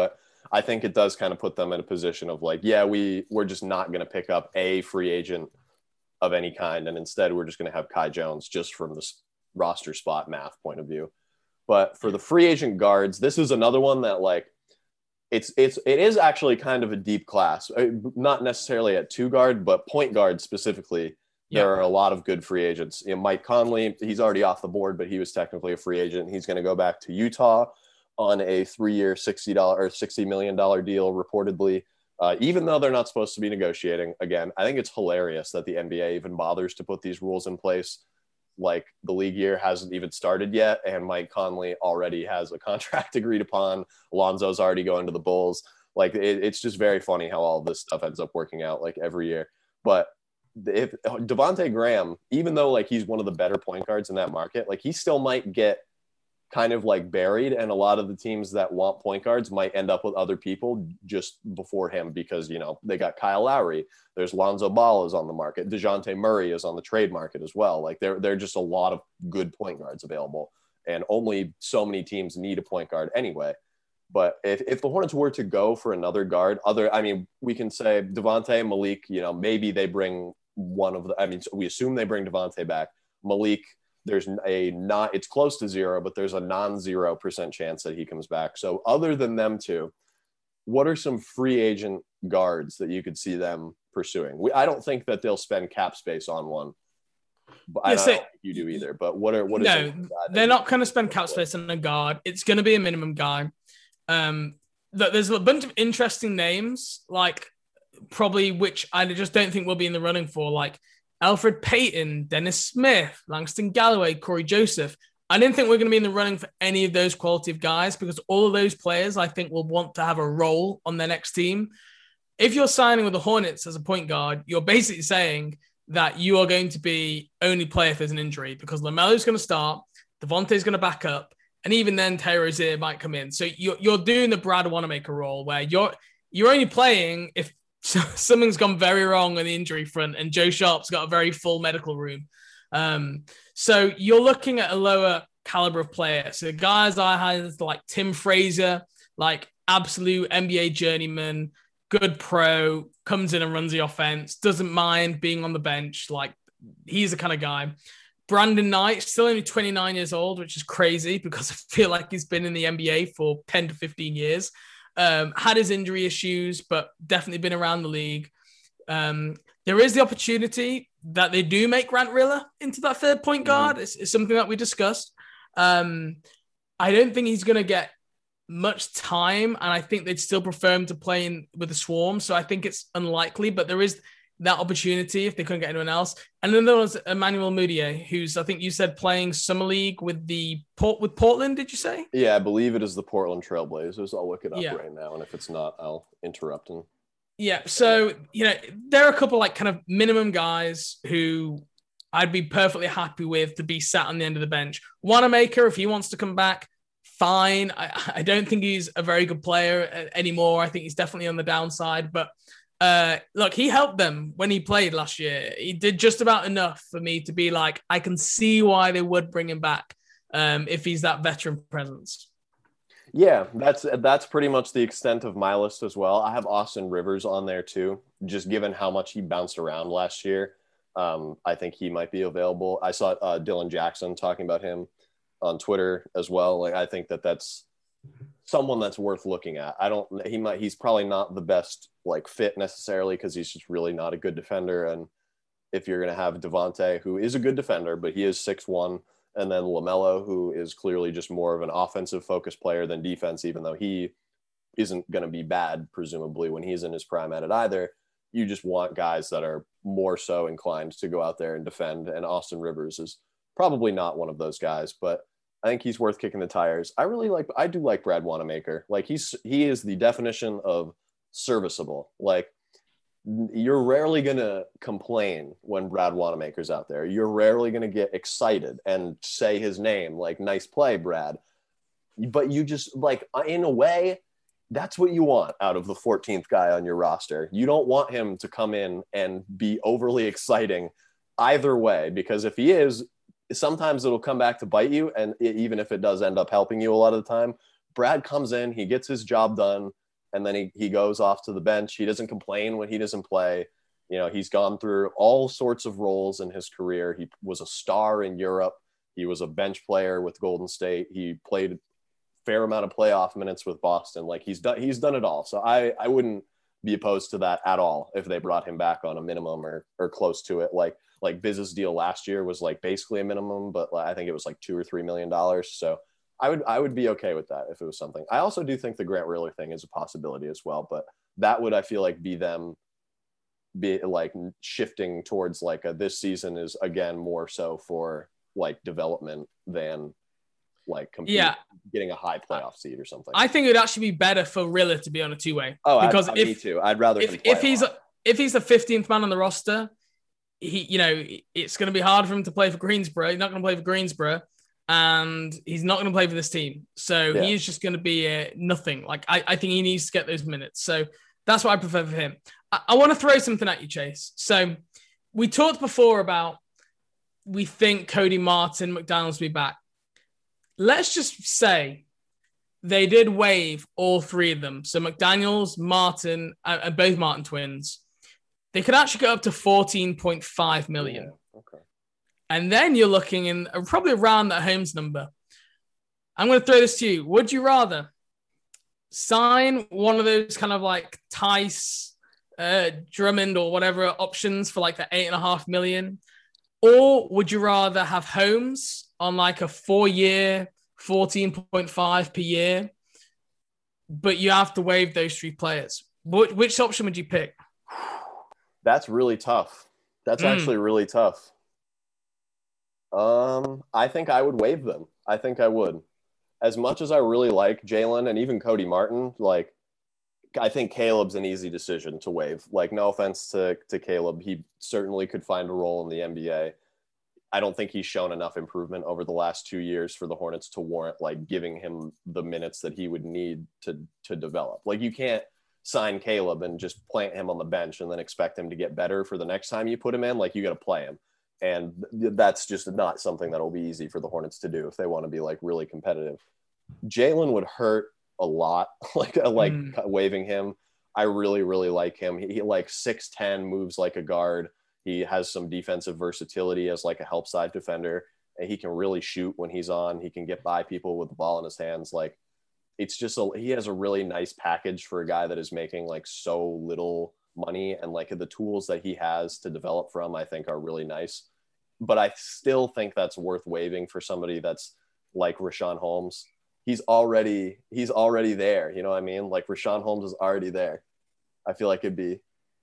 I think it does kind of put them in a position of like, yeah, we're just not going to pick up a free agent of any kind. And instead we're just going to have Kai Jones just from this roster spot math point of view. But for the free agent guards, this is another one that like, it is actually kind of a deep class, not necessarily at 2 guard, but point guard specifically. There are a lot of good free agents. Mike Conley, he's already off the board, but he was technically a free agent. He's going to go back to Utah on a 3-year $60 million deal, reportedly. Even though they're not supposed to be negotiating. Again, I think it's hilarious that the NBA even bothers to put these rules in place. Like the league year hasn't even started yet, and Mike Conley already has a contract agreed upon. Alonzo's already going to the Bulls. Like it's just very funny how all this stuff ends up working out like every year. But if Devontae Graham, even though like he's one of the better point guards in that market, like he still might get kind of like buried, and a lot of the teams that want point guards might end up with other people just before him because, you know, they got Kyle Lowry. There's Lonzo Ball is on the market. DeJounte Murray is on the trade market as well. Like there are just a lot of good point guards available, and only so many teams need a point guard anyway. But if the Hornets were to go for another guard, we can say Devontae, Malik, you know, maybe they bring one of the, we assume they bring Devontae back. Malik, it's close to 0, but there's a non-0% chance that he comes back. So other than them two, what are some free agent guards that you could see them pursuing? I don't think that they'll spend cap space on one. But I don't think you do either. But they're not going to spend cap space on a guard. It's going to be a minimum guy. There's a bunch of interesting names, like probably which I just don't think we'll be in the running for, like Alfred Payton, Dennis Smith, Langston Galloway, Corey Joseph. I didn't think we're going to be in the running for any of those quality of guys because all of those players I think will want to have a role on their next team. If you're signing with the Hornets as a point guard, you're basically saying that you are going to be only play if there's an injury because LaMelo's going to start, Devontae's going to back up, and even then Terry Rozier might come in. So you're doing the Brad Wanamaker role where you're only playing if something's gone very wrong on the injury front and Joe Sharp's got a very full medical room. So you're looking at a lower caliber of player. So guys I had like Tim Frazier, like absolute NBA journeyman, good pro, comes in and runs the offense, doesn't mind being on the bench. Like he's the kind of guy. Brandon Knight, still only 29 years old, which is crazy because I feel like he's been in the NBA for 10 to 15 years. Had his injury issues, but definitely been around the league. There is the opportunity that they do make Grant Riller into that third point guard. It's something that we discussed. I don't think he's going to get much time, and I think they'd still prefer him to play with the Swarm. So I think it's unlikely, but there is that opportunity if they couldn't get anyone else. And then there was Emmanuel Mudiay, who's, I think you said, playing summer league with with Portland, did you say? Yeah, I believe it is the Portland Trailblazers. I'll look it up right now, and if it's not, I'll interrupt him. Yeah, so, you know, there are a couple like kind of minimum guys who I'd be perfectly happy with to be sat on the end of the bench. Wanamaker, if he wants to come back, fine. I don't think he's a very good player anymore. I think he's definitely on the downside, but look, he helped them when he played last year. He did just about enough for me to be like, I can see why they would bring him back if he's that veteran presence. Yeah, that's pretty much the extent of my list as well. I have Austin Rivers on there too, just given how much he bounced around last year. I think he might be available. I saw Dylan Jackson talking about him on Twitter as well. Like, I think that's someone that's worth looking at. He's probably not the best like fit necessarily because he's just really not a good defender. And if you're going to have Devontae, who is a good defender, but he is 6'1", and then LaMelo, who is clearly just more of an offensive focused player than defense, even though he isn't going to be bad, presumably, when he's in his prime at it either. You just want guys that are more so inclined to go out there and defend. And Austin Rivers is probably not one of those guys, but I think he's worth kicking the tires. I do like Brad Wanamaker. Like he is the definition of serviceable. Like you're rarely going to complain when Brad Wanamaker's out there. You're rarely going to get excited and say his name, like, nice play, Brad. But you just, like, in a way, that's what you want out of the 14th guy on your roster. You don't want him to come in and be overly exciting either way, because if he is, sometimes it'll come back to bite you. And even if it does end up helping you a lot of the time, Brad comes in, he gets his job done. and then he goes off to the bench. He doesn't complain when he doesn't play. You know, he's gone through all sorts of roles in his career. He was a star in Europe. He was a bench player with Golden State. He played a fair amount of playoff minutes with Boston. Like he's done it all. So I wouldn't be opposed to that at all if they brought him back on a minimum or close to it. Like Biz's deal last year was like basically a minimum, but I think it was like $2 or $3 million. So I would be okay with that if it was something. I also do think the Grant Riller thing is a possibility as well, but that would, I feel like, be like shifting towards like this season is again more so for like development than like getting a high playoff seed or something. I think it would actually be better for Riller to be on a two-way. Oh, because me too. I'd rather if he's the 15th man on the roster, it's going to be hard for him to play for Greensboro. He's not going to play for Greensboro, and he's not going to play for this team. So he's just going to be nothing. Like I think he needs to get those minutes. So that's what I prefer for him. I want to throw something at you, Chase. So we talked before about we think Cody Martin, McDaniels will be back. Let's just say they did waive all three of them. So McDaniels, Martin, and both Martin twins. They could actually go up to 14.5 million. Yeah, okay. And then you're looking in probably around that Holmes number. I'm going to throw this to you. Would you rather sign one of those kind of like Tice, Drummond or whatever options for like the 8.5 million? Or would you rather have Holmes on like a 4-year, 14.5 per year, but you have to waive those three players? Which option would you pick? That's really tough. That's actually really tough. I think I would waive them. I think I would. As much as I really like Jalen and even Cody Martin, like I think Caleb's an easy decision to waive. Like, no offense to Caleb. He certainly could find a role in the NBA. I don't think he's shown enough improvement over the last 2 years for the Hornets to warrant like giving him the minutes that he would need to develop. Like you can't sign Caleb and just plant him on the bench and then expect him to get better for the next time you put him in. Like you got to play him. And that's just not something that'll be easy for the Hornets to do if they want to be like really competitive. Jalen would hurt a lot, like waiving him. I really, really like him. He like 6'10", moves like a guard. He has some defensive versatility as like a help side defender, and he can really shoot when he's on. He can get by people with the ball in his hands. Like it's just he has a really nice package for a guy that is making like so little money, and like the tools that he has to develop from, I think are really nice. But I still think that's worth waiving for somebody that's like Richaun Holmes. He's already there. You know what I mean? Like Richaun Holmes is already there. I feel like it'd be.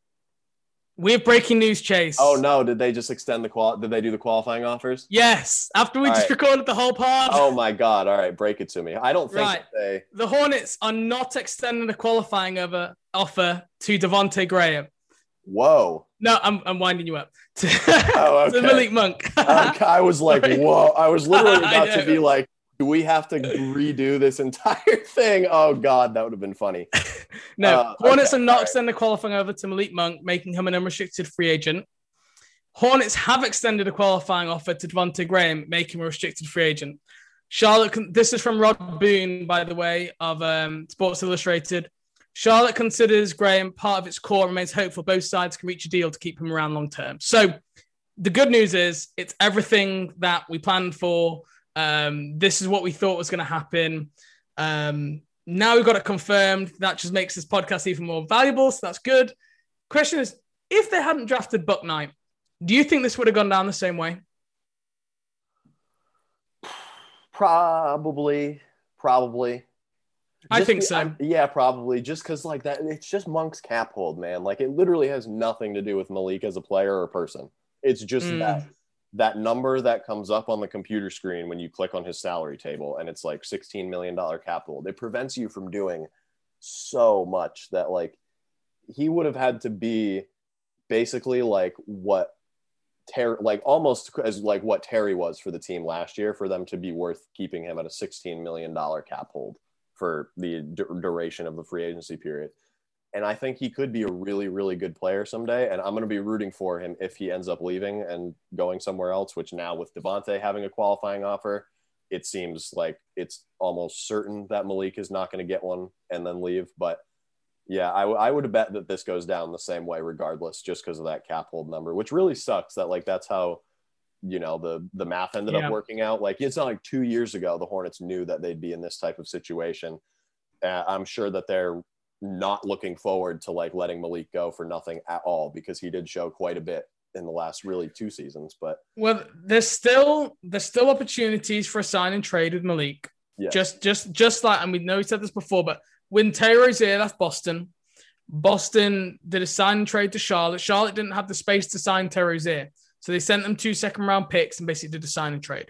We have breaking news, Chase. Oh no! Did they just extend did they do the qualifying offers? Yes. After we just recorded the whole pod. Oh my God! All right, break it to me. I don't think the Hornets are not extending the qualifying offer to Devontae Graham. Whoa! No, I'm winding you up. To Malik Monk. I was like, whoa! I was literally about to be like, do we have to redo this entire thing? Oh God, that would have been funny. No, Hornets are not extending the qualifying over to Malik Monk, making him an unrestricted free agent. Hornets have extended a qualifying offer to Devontae Graham, making him a restricted free agent. Charlotte, this is from Rod Boone, by the way, of Sports Illustrated. Charlotte considers Graham part of its core and remains hopeful both sides can reach a deal to keep him around long term. So the good news is it's everything that we planned for. This is what we thought was going to happen. Now we've got it confirmed. That just makes this podcast even more valuable, so that's good. Question is, if they hadn't drafted Bouknight, do you think this would have gone down the same way? Probably. I think so. Yeah, probably. Just because like that, it's just Monk's cap hold, man. Like it literally has nothing to do with Malik as a player or person. It's just that number that comes up on the computer screen when you click on his salary table, and it's like $16 million cap hold. It prevents you from doing so much that like he would have had to be basically like what Terry, like almost as like what Terry was for the team last year, for them to be worth keeping him at a $16 million cap hold for the duration of the free agency period. And I think he could be a really, really good player someday. And I'm going to be rooting for him if he ends up leaving and going somewhere else, which now with Devontae having a qualifying offer, it seems like it's almost certain that Malik is not going to get one and then leave. But Yeah, I would have bet that this goes down the same way regardless, just because of that cap hold number, which really sucks that like that's how, the math ended up working out. Like, it's not like 2 years ago the Hornets knew that they'd be in this type of situation. I'm sure that they're not looking forward to like letting Malik go for nothing at all, because he did show quite a bit in the last really 2 seasons. But there's still opportunities for a sign and trade with Malik. Yeah. Just like, and we know we said this before, but when Terry Rozier left Boston did a sign and trade to Charlotte. Charlotte didn't have the space to sign Terry Rozier, so they sent them 2 second-round picks and basically did a sign and trade.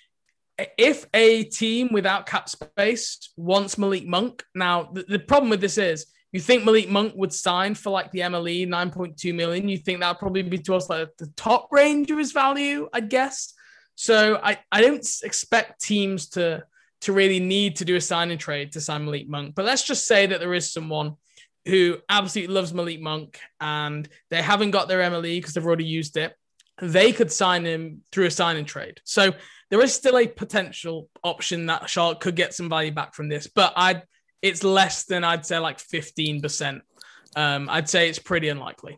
If a team without cap space wants Malik Monk, now the problem with this is you think Malik Monk would sign for like the MLE 9.2 million. You think that'd probably be towards like the top range of his value, I'd guess. So I don't expect teams to really need to do a sign and trade to sign Malik Monk. But let's just say that there is someone who absolutely loves Malik Monk and they haven't got their MLE because they've already used it. They could sign him through a sign and trade. So there is still a potential option that Charlotte could get some value back from this, but it's less than, I'd say, like 15%. I'd say it's pretty unlikely.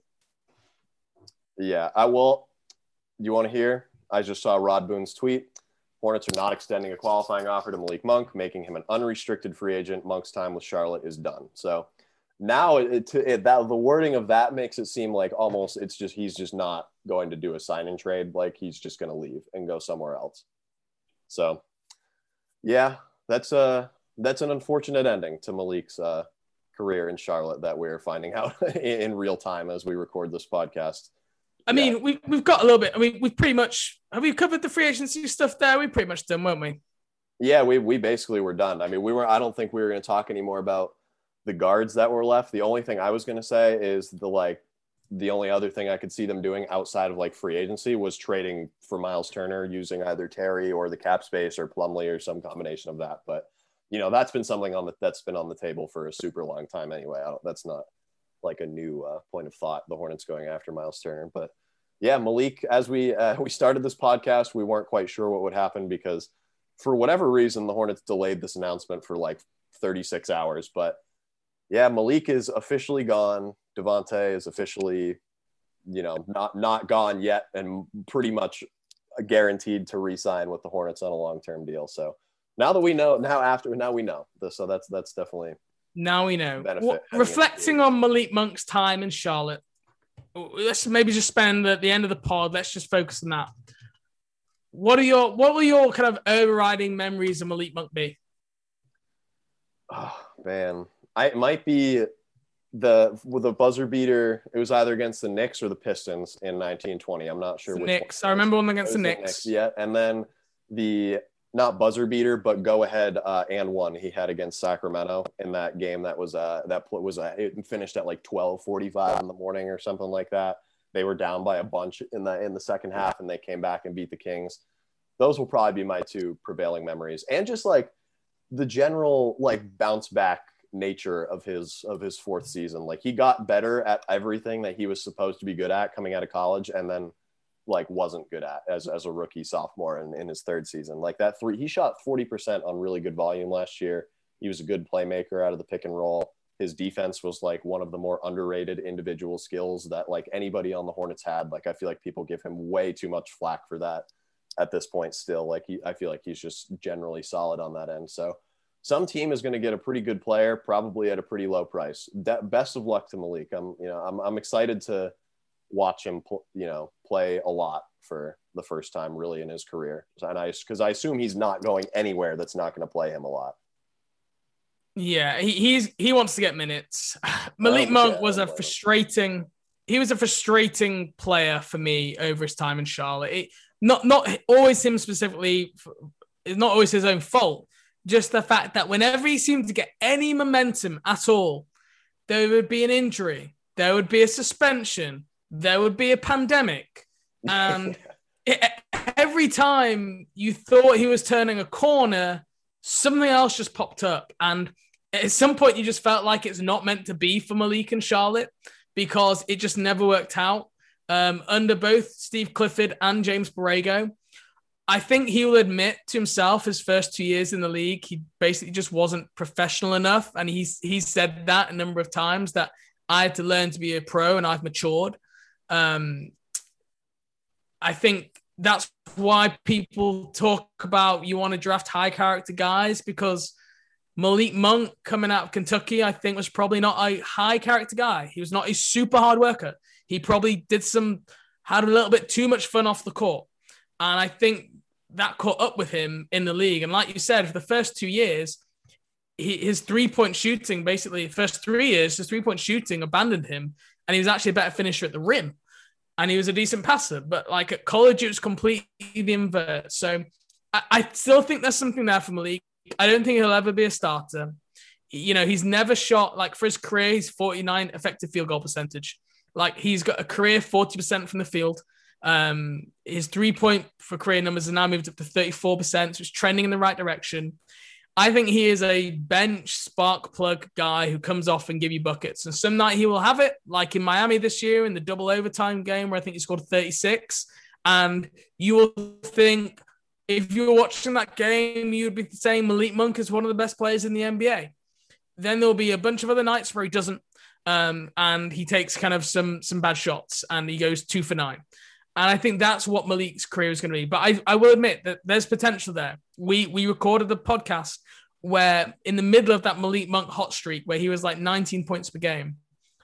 Yeah, you want to hear? I just saw Rod Boone's tweet. Hornets are not extending a qualifying offer to Malik Monk, making him an unrestricted free agent. Monk's time with Charlotte is done. So now the wording of that makes it seem like almost he's just not going to do a sign and trade. Like he's just going to leave and go somewhere else. So yeah, that's an unfortunate ending to Malik's career in Charlotte that we're finding out in real time as we record this podcast. I mean, we've got a little bit. I mean, have we covered the free agency stuff there? We pretty much done, weren't we? Yeah, we basically were done. I mean, I don't think we were going to talk anymore about the guards that were left. The only thing I was going to say is the only other thing I could see them doing outside of like free agency was trading for Miles Turner using either Terry or the cap space or Plumlee or some combination of that. But, that's been something that's been on the table for a super long time anyway. That's not like a new point of thought, the Hornets going after Miles Turner. But yeah, Malik, as we started this podcast, we weren't quite sure what would happen because for whatever reason, the Hornets delayed this announcement for like 36 hours. But yeah, Malik is officially gone. Devontae is officially, not gone yet and pretty much guaranteed to re-sign with the Hornets on a long-term deal. So now that we know, now we know. So that's definitely now we know. Reflecting on Malik Monk's time in Charlotte, let's maybe just spend at the end of the pod. Let's just focus on that. What will your kind of overriding memories of Malik Monk be? Oh man, it might be with a buzzer beater. It was either against the Knicks or the Pistons in 1920. I'm not sure which Knicks. I remember one against the Knicks. Yeah, and then the not buzzer beater, but go ahead and one he had against Sacramento in that game. That was it finished at like 12:45 in the morning or something like that. They were down by a bunch in the second half, and they came back and beat the Kings. Those will probably be my 2 prevailing memories, and just like the general like bounce back nature of his 4th season. Like he got better at everything that he was supposed to be good at coming out of college, and then like wasn't good at as a rookie sophomore in his 3rd season. Like that he shot 40% on really good volume last year. He was a good playmaker out of the pick and roll. His defense was like one of the more underrated individual skills that like anybody on the Hornets had. Like I feel like people give him way too much flack for that at this point still. Like I feel like he's just generally solid on that end. So some team is going to get a pretty good player, probably at a pretty low price. Best of luck to Malik. I'm excited to watch him, play a lot for the first time really in his career. Because I assume he's not going anywhere that's not going to play him a lot. Yeah, he wants to get minutes. Malik Monk was a frustrating player for me over his time in Charlotte. Not always him specifically. It's not always his own fault. Just the fact that whenever he seemed to get any momentum at all, there would be an injury, there would be a suspension, there would be a pandemic. And every time you thought he was turning a corner, something else just popped up. And at some point, you just felt like it's not meant to be for Malik and Charlotte because it just never worked out under both Steve Clifford and James Borrego. I think he will admit to himself his first 2 years in the league, he basically just wasn't professional enough. And he's said that a number of times, that I had to learn to be a pro and I've matured. I think that's why people talk about you want to draft high character guys, because Malik Monk coming out of Kentucky, I think was probably not a high character guy. He was not a super hard worker. He probably had a little bit too much fun off the court. And I think that caught up with him in the league. And like you said, for the first 2 years, his 3-point shooting, basically, first 3 years, his 3-point shooting abandoned him. And he was actually a better finisher at the rim. And he was a decent passer. But like at college, it was completely the inverse. So I still think there's something there for Malik. I don't think he'll ever be a starter. He's never shot, like for his career, he's 49 effective field goal percentage. Like he's got a career 40% from the field. His 3-point for career numbers have now moved up to 34%, so it's trending in the right direction. I think he is a bench spark plug guy who comes off and give you buckets. And some night he will have it, like in Miami this year in the double overtime game where I think he scored 36. And you will think, if you were watching that game, you'd be saying Malik Monk is one of the best players in the NBA. Then there'll be a bunch of other nights where he doesn't. And he takes kind of some bad shots and he goes 2 for 9. And I think that's what Malik's career is going to be. But I will admit that there's potential there. We recorded the podcast where in the middle of that Malik Monk hot streak where he was like 19 points per game,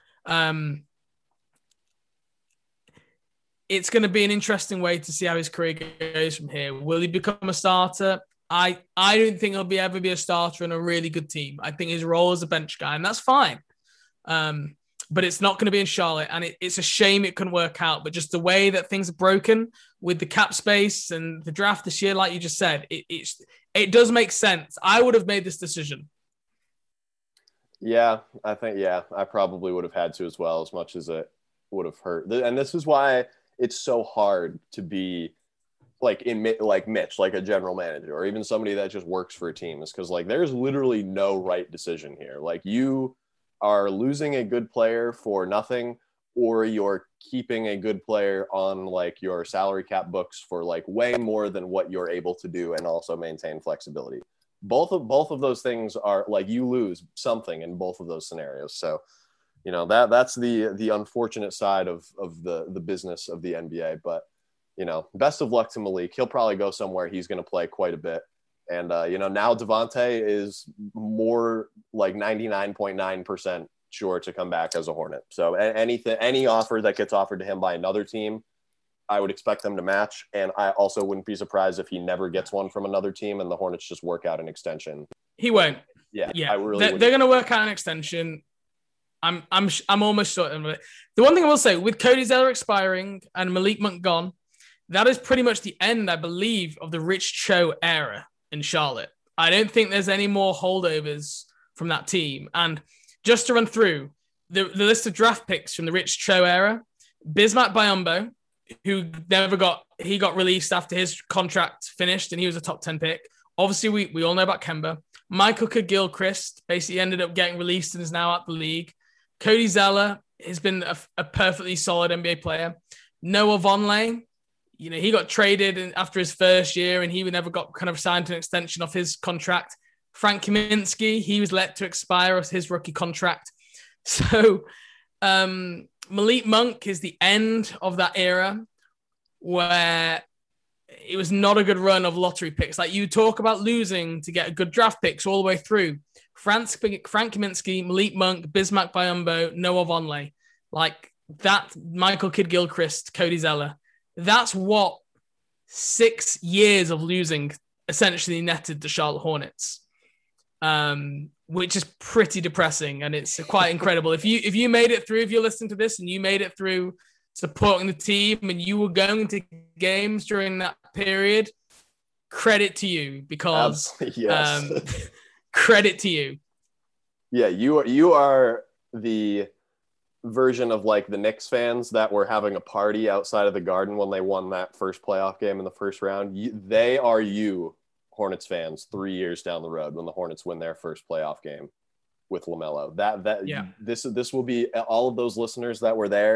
it's going to be an interesting way to see how his career goes from here. Will he become a starter? I don't think he'll ever be a starter in a really good team. I think his role as a bench guy, and that's fine. But it's not going to be in Charlotte, and it's a shame it couldn't work out. But just the way that things are broken with the cap space and the draft this year, like you just said, it does make sense. I would have made this decision. Yeah, I think, I probably would have had to as well, as much as it would have hurt. And this is why it's so hard to be like Mitch, like a general manager, or even somebody that just works for a team, is because like there's literally no right decision here. Like you are losing a good player for nothing, or you're keeping a good player on like your salary cap books for like way more than what you're able to do and also maintain flexibility. Both of those things are like, you lose something in both of those scenarios. So, that's the unfortunate side of the business of the NBA. But, best of luck to Malik. He'll probably go somewhere he's going to play quite a bit. And, now Devontae is more like 99.9% sure to come back as a Hornet. So any offer that gets offered to him by another team, I would expect them to match. And I also wouldn't be surprised if he never gets one from another team and the Hornets just work out an extension. He won't. Yeah. They're going to work out an extension. I'm almost certain of it. The one thing I will say, with Cody Zeller expiring and Malik Monk gone, that is pretty much the end, I believe, of the Rich Cho era in Charlotte. I don't think there's any more holdovers from that team. And just to run through the list of draft picks from the Rich Cho era, Bismack Biyombo, who got released after his contract finished and he was a top 10 pick. Obviously, we all know about Kemba. Michael Kidd-Gilchrist basically ended up getting released and is now out the league. Cody Zeller has been a perfectly solid NBA player. Noah Vonleh, he got traded after his first year and he never got kind of signed to an extension of his contract. Frank Kaminsky, he was let to expire of his rookie contract. So Malik Monk is the end of that era where it was not a good run of lottery picks. Like you talk about losing to get a good draft picks all the way through. Frank Kaminsky, Malik Monk, Bismack Biyombo, Noah Vonleh. Like that, Michael Kidd-Gilchrist, Cody Zeller. That's what 6 years of losing essentially netted the Charlotte Hornets, which is pretty depressing, and it's quite incredible. If you made it through, if you're listening to this and you made it through supporting the team and you were going to games during that period, credit to you, because yes. Credit to you. Yeah, you are the version of like the Knicks fans that were having a party outside of the Garden when they won that first playoff game in the first round. They are you, Hornets fans, 3 years down the road when the Hornets win their first playoff game with LaMelo. This will be all of those listeners that were there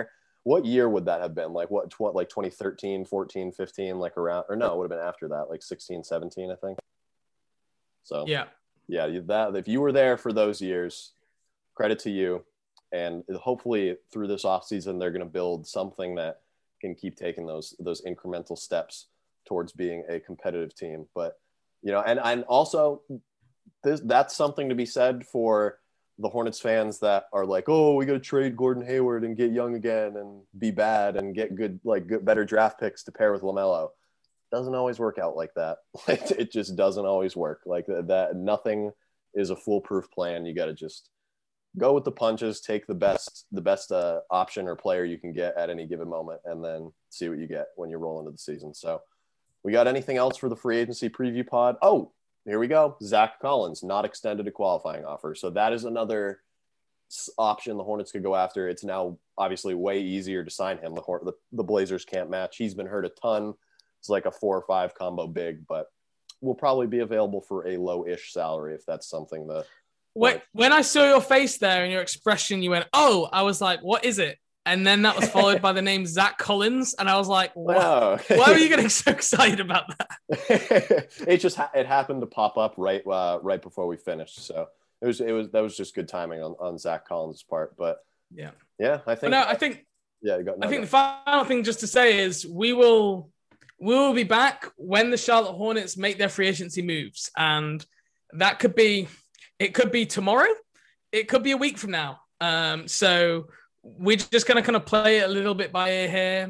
what year would that have been? Like what like 2013, 14, 15, like around, or no, it would have been after that, like 16, 17, I think. So yeah, that if you were there for those years, credit to you. And hopefully through this offseason, they're going to build something that can keep taking those incremental steps towards being a competitive team. But, you know, and also that's something to be said for the Hornets fans that are like, oh, we got to trade Gordon Hayward and get young again and be bad and get good, better draft picks to pair with LaMelo. Doesn't always work out like that. It just doesn't always work like that. Nothing is a foolproof plan. You got to just go with the punches, take the best option or player you can get at any given moment, and then see what you get when you roll into the season. So we got anything else for the free agency preview pod? Oh, here we go. Zach Collins, not extended a qualifying offer. So that is another option the Hornets could go after. It's now obviously way easier to sign him. The Blazers can't match. He's been hurt a ton. It's like a 4 or 5 combo big, but will probably be available for a low-ish salary if that's something that. When I saw your face there and your expression, you went, "Oh!" I was like, "What is it?" And then that was followed by the name Zach Collins, and I was like, "What? Oh. Why were you getting so excited about that?" It happened to pop up right before we finished, so that was just good timing on Zach Collins' part. But yeah, I think the final thing just to say is we will be back when the Charlotte Hornets make their free agency moves, and that could be. It could be tomorrow. It could be a week from now. So we're just going to kind of play it a little bit by ear here.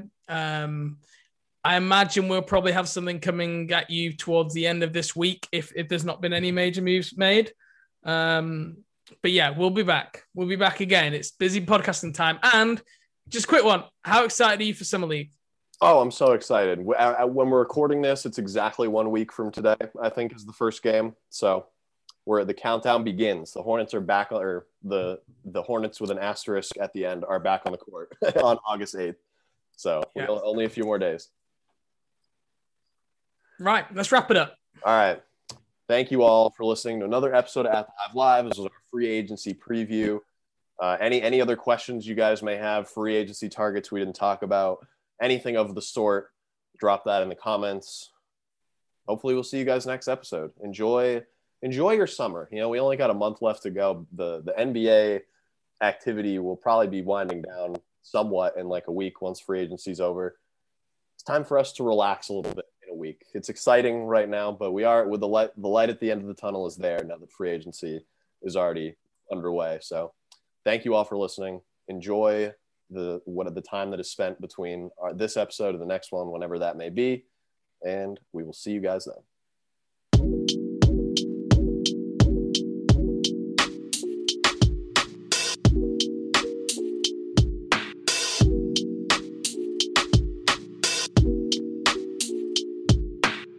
I imagine we'll probably have something coming at you towards the end of this week if there's not been any major moves made. But yeah, we'll be back. We'll be back again. It's busy podcasting time. And just a quick one. How excited are you for Summer League? Oh, I'm so excited. When we're recording this, it's exactly 1 week from today, I think, is the first game. So where the countdown begins. The Hornets are back, or the Hornets with an asterisk at the end are back on the court on August 8th. So only a few more days. Right. Let's wrap it up. All right. Thank you all for listening to another episode of At the Hive Live. This was our free agency preview. Any other questions you guys may have, free agency targets we didn't talk about, anything of the sort, drop that in the comments. Hopefully we'll see you guys next episode. Enjoy your summer. You know, we only got a month left to go. The NBA activity will probably be winding down somewhat in like a week once free agency's over. It's time for us to relax a little bit in a week. It's exciting right now, but we are with the light at the end of the tunnel is there now that free agency is already underway. So thank you all for listening. Enjoy the time that is spent between this episode and the next one, whenever that may be. And we will see you guys then.